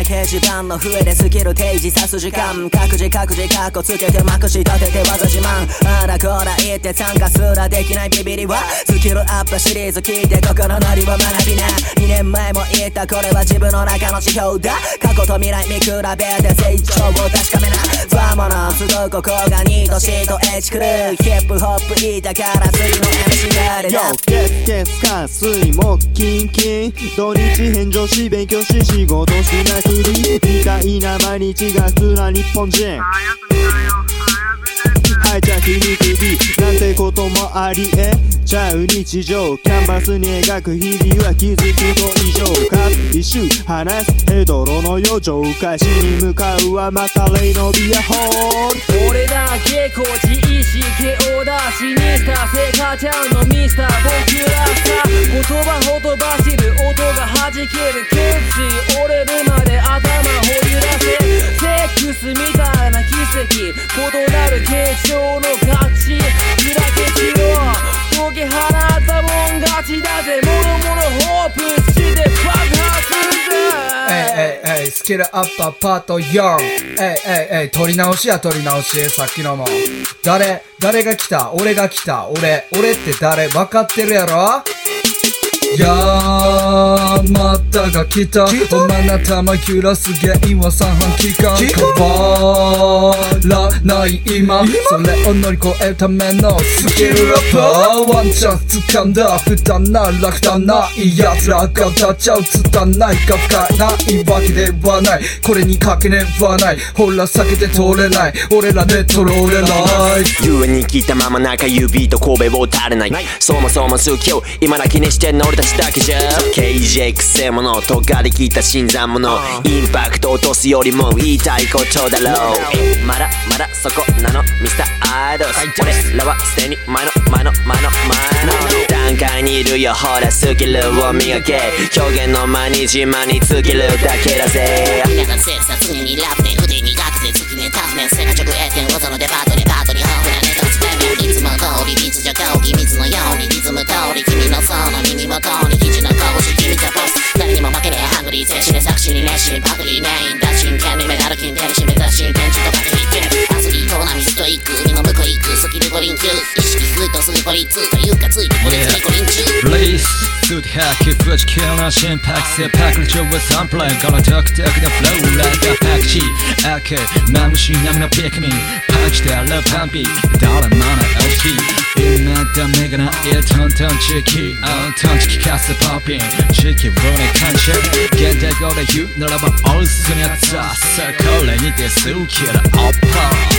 掲示板の上でスキル提示さす時間各自カッコつけてまくし立てて技自慢あらこら言って参加すらできないビビリはスキルアップシリーズ聞いて心のりを学びな2年前も言ったこれは自分の中の指標だ過去と未来見比べて成長を確かめなファーモノすごいここがニートシート H クルーヒップホップいいだから次の MC がれな月火水木金土日返上し勉強し仕事しなくりみたいな毎日が普通な日本人はいじゃあ皮肉美なんてこともありちゃう日常キャンバスに描く日々は気づくと以上か一周話すヘドロの余剰開始に向かうはまた例のビアホール俺だけこ自意識を出しにしたセカちゃんのミスター僕らさ言葉ほど走る音が弾ける決意折れるまで頭ほゆらせセックスみたいな奇跡異なる形状の価値開けしろ解き放ったもん勝ちだぜもろもろホープして爆発するぜスキルアッパーパート4取り直しさっきのも誰が来た俺が来た俺って誰分かってるやろまたが来たお前の頭揺らす原因は三半規管変わらない今それを乗り越えるためのスキルアッパーワンチャンス掴んだ普段なら負担ない奴らが立っちゃう拙ないが深いないわけではないこれにかけねばないほら避けて通れない俺らで取ろれない故に来たまま中指と神戸を垂れないそもそも好きを今だけにしてんの俺たちだけじゃ KJ くせ者尖りきった新参者インパクト落とすよりも言いたいことだろうまだそこなのミスターアイドル俺らはすでに前の段階にいるよほらスキルを磨け表現の間に自慢に尽きるだけだぜ皆が切磋常にラップで腕に学生月にタフネス世界直営店技のデパートに豊富なネタをつめるいつも通り密じゃ顔秘密のようにリズム通り君のその耳元に記事の顔し君じゃボス誰にも負けねえハングリー精神で作詞に熱心パクリメインだ真剣にメダル金手に締めた真剣ちとかけ引けアスリートなミストイック海の向こう行くスキル五輪級意識低いとすぐ孤立というかついてこれつい五輪中レース数で吐き不時級の心拍性パクリ上はサンプライこのトクトクのフローライカパクチーアクマムシ並みのピクミンパンチであるパンピー誰もない OP 今ダメがないトントンチキトンチキかすポッピンチキをね感謝現代語で言うならばオールスにあったさこれにてスキルアッパー